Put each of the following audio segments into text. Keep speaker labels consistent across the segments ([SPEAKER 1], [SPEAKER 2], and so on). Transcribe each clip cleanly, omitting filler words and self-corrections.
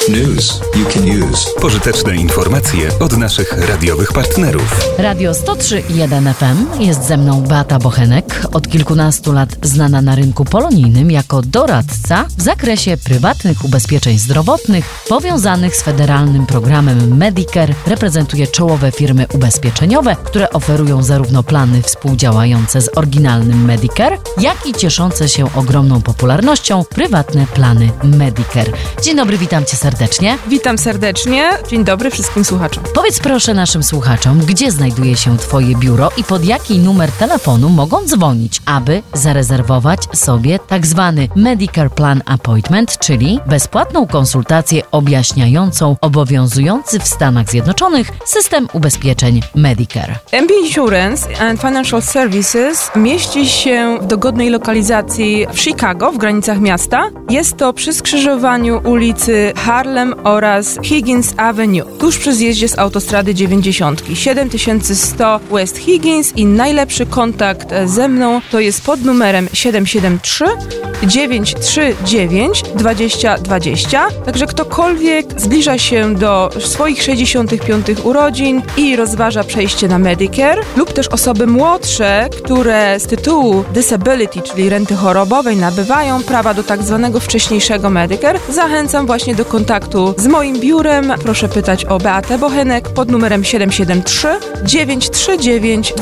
[SPEAKER 1] News you can use.
[SPEAKER 2] Pożyteczne informacje od naszych radiowych partnerów.
[SPEAKER 3] Radio 103.1 FM. Jest ze mną Beata Bochenek, od kilkunastu lat znana na rynku polonijnym jako doradca w zakresie prywatnych ubezpieczeń zdrowotnych powiązanych z federalnym programem Medicare. Reprezentuje czołowe firmy ubezpieczeniowe, które oferują zarówno plany współdziałające z oryginalnym Medicare, jak i cieszące się ogromną popularnością prywatne plany Medicare. Dzień dobry, witam Cię serdecznie.
[SPEAKER 4] Witam serdecznie. Dzień dobry wszystkim słuchaczom.
[SPEAKER 3] Powiedz proszę naszym słuchaczom, gdzie znajduje się Twoje biuro i pod jaki numer telefonu mogą dzwonić, aby zarezerwować sobie tak zwany Medicare Plan Appointment, czyli bezpłatną konsultację objaśniającą obowiązujący w Stanach Zjednoczonych system ubezpieczeń Medicare.
[SPEAKER 4] MB Insurance and Financial Services mieści się w dogodnej lokalizacji w Chicago, w granicach miasta. Jest to przy skrzyżowaniu ulicy Harlem oraz Higgins Avenue, tuż przy zjeździe z autostrady 90. 7100 West Higgins i najlepszy kontakt ze mną to jest pod numerem 773 939 2020. Także ktokolwiek zbliża się do swoich 65 urodzin i rozważa przejście na Medicare lub też osoby młodsze, które z tytułu disability, czyli renty chorobowej, nabywają prawa do tak zwanego wcześniejszego Medicare, zachęcam właśnie do kontaktu z moim biurem. Proszę pytać o Beatę Bochenek pod numerem 773 939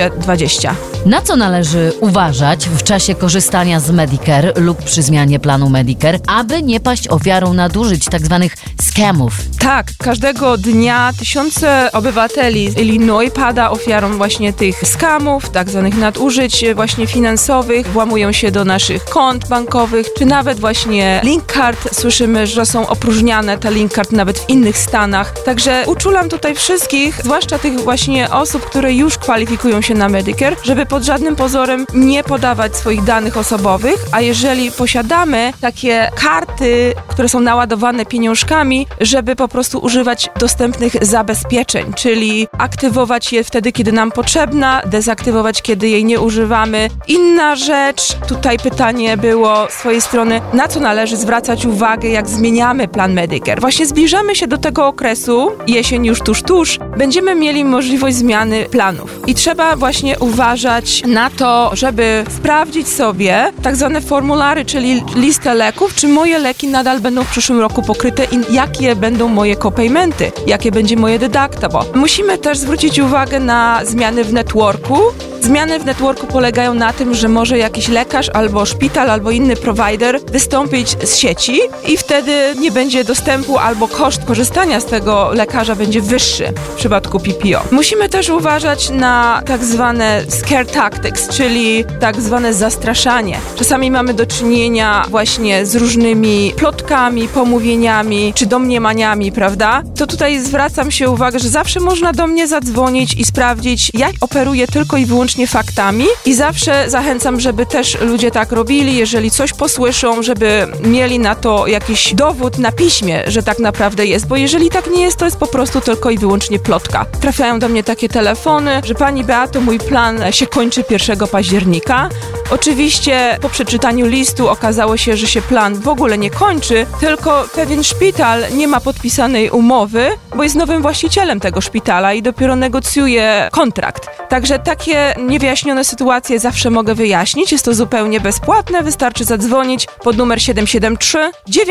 [SPEAKER 4] 2020.
[SPEAKER 3] Na co należy uważać w czasie korzystania z Medicare lub przy zmianie planu Medicare, aby nie paść ofiarą nadużyć, tak zwanych scamów?
[SPEAKER 4] Tak, każdego dnia tysiące obywateli z Illinois pada ofiarą właśnie tych scamów, tak zwanych nadużyć właśnie finansowych, włamują się do naszych kont bankowych, czy nawet właśnie link card. Słyszymy, że są opróżniane te link card nawet w innych stanach. Także uczulam tutaj wszystkich, zwłaszcza tych właśnie osób, które już kwalifikują się na Medicare, żeby pod żadnym pozorem nie podawać swoich danych osobowych, a jeżeli posiadamy takie karty, które są naładowane pieniążkami, żeby po prostu używać dostępnych zabezpieczeń, czyli aktywować je wtedy, kiedy nam potrzebna, dezaktywować, kiedy jej nie używamy. Inna rzecz, tutaj pytanie było z swojej strony, na co należy zwracać uwagę, jak zmieniamy plan Medicare. Właśnie zbliżamy się do tego okresu, jesień już tuż, będziemy mieli możliwość zmiany planów. I trzeba właśnie uważać na to, żeby sprawdzić sobie tak zwane formulary, czyli listę leków, czy moje leki nadal będą w przyszłym roku pokryte i jakie będą moje copaymenty, jakie będzie moje deductible. Musimy też zwrócić uwagę na zmiany w networku. Zmiany w networku polegają na tym, że może jakiś lekarz albo szpital, albo inny provider wystąpić z sieci i wtedy nie będzie dostępu albo koszt korzystania z tego lekarza będzie wyższy w przypadku PPO. Musimy też uważać na tak zwane scare tactics, czyli tak zwane zastraszanie. Czasami mamy do czynienia właśnie z różnymi plotkami, pomówieniami czy domniemaniami, prawda? To tutaj zwracam się uwagę, że zawsze można do mnie zadzwonić i sprawdzić, jak operuję tylko i wyłącznie faktami i zawsze zachęcam, żeby też ludzie tak robili, jeżeli coś posłyszą, żeby mieli na to jakiś dowód na piśmie, że tak naprawdę jest, bo jeżeli tak nie jest, to jest po prostu tylko i wyłącznie plotka. Trafiają do mnie takie telefony, że pani Beato, mój plan się kończy 1 października. Oczywiście po przeczytaniu listu okazało się, że się plan w ogóle nie kończy, tylko pewien szpital nie ma podpisanej umowy, bo jest nowym właścicielem tego szpitala i dopiero negocjuje kontrakt. Także takie niewyjaśnione sytuacje zawsze mogę wyjaśnić. Jest to zupełnie bezpłatne. Wystarczy zadzwonić pod numer 773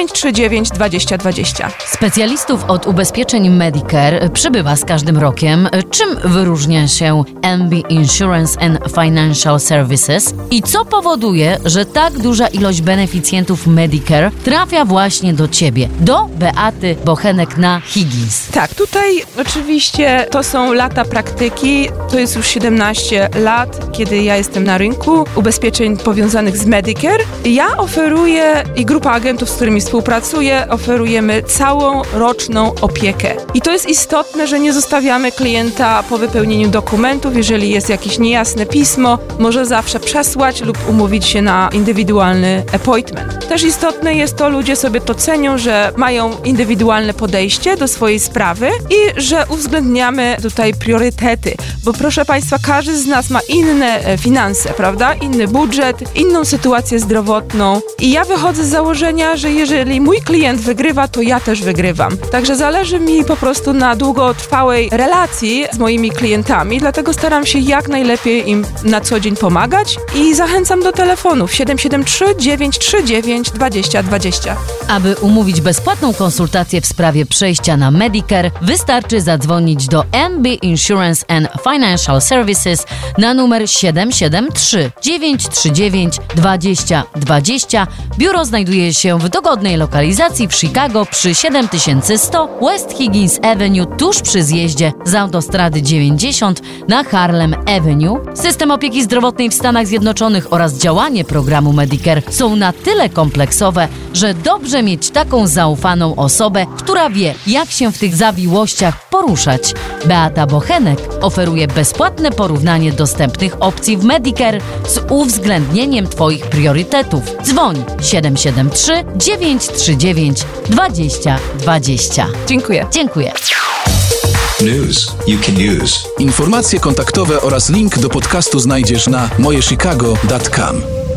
[SPEAKER 4] 939 2020.
[SPEAKER 3] Specjalistów od ubezpieczeń Medicare przybywa z każdym rokiem. Czym wyróżnia się MB Insurance and Financial Services i co powoduje, że tak duża ilość beneficjentów Medicare trafia właśnie do Ciebie, do Beaty Bochenek na Higgins?
[SPEAKER 4] Tak, tutaj oczywiście to są lata praktyki. To jest już 17 lat, kiedy ja jestem na rynku ubezpieczeń powiązanych z Medicare. Ja oferuję i grupa agentów, z którymi współpracuję, oferujemy całą roczną opiekę. I to jest istotne, że nie zostawiamy klienta po wypełnieniu dokumentów. Jeżeli jest jakieś niejasne pismo, może zawsze przesłać lub umówić się na indywidualny appointment. Też istotne jest to, ludzie sobie to cenią, że mają indywidualne podejście do swojej sprawy i że uwzględniamy tutaj priorytety, bo proszę Państwa, każdy z nas nas ma inne finanse, prawda? Inny budżet, inną sytuację zdrowotną i ja wychodzę z założenia, że jeżeli mój klient wygrywa, to ja też wygrywam. Także zależy mi po prostu na długotrwałej relacji z moimi klientami, dlatego staram się jak najlepiej im na co dzień pomagać i zachęcam do telefonów 773 939 2020.
[SPEAKER 3] Aby umówić bezpłatną konsultację w sprawie przejścia na Medicare, wystarczy zadzwonić do NB Insurance and Financial Services na numer 773 939 2020. Biuro znajduje się w dogodnej lokalizacji w Chicago przy 7100 West Higgins Avenue, tuż przy zjeździe z autostrady 90 na Harlem Avenue. System opieki zdrowotnej w Stanach Zjednoczonych oraz działanie programu Medicare są na tyle kompleksowe, że dobrze mieć taką zaufaną osobę, która wie, jak się w tych zawiłościach poruszać. Beata Bochenek oferuje bezpłatne porównanie dostępnych opcji w Medicare z uwzględnieniem Twoich priorytetów. Dzwoń 773 939 2020.
[SPEAKER 4] Dziękuję.
[SPEAKER 3] Dziękuję.
[SPEAKER 1] News you can use.
[SPEAKER 2] Informacje kontaktowe oraz link do podcastu znajdziesz na mojechicago.com.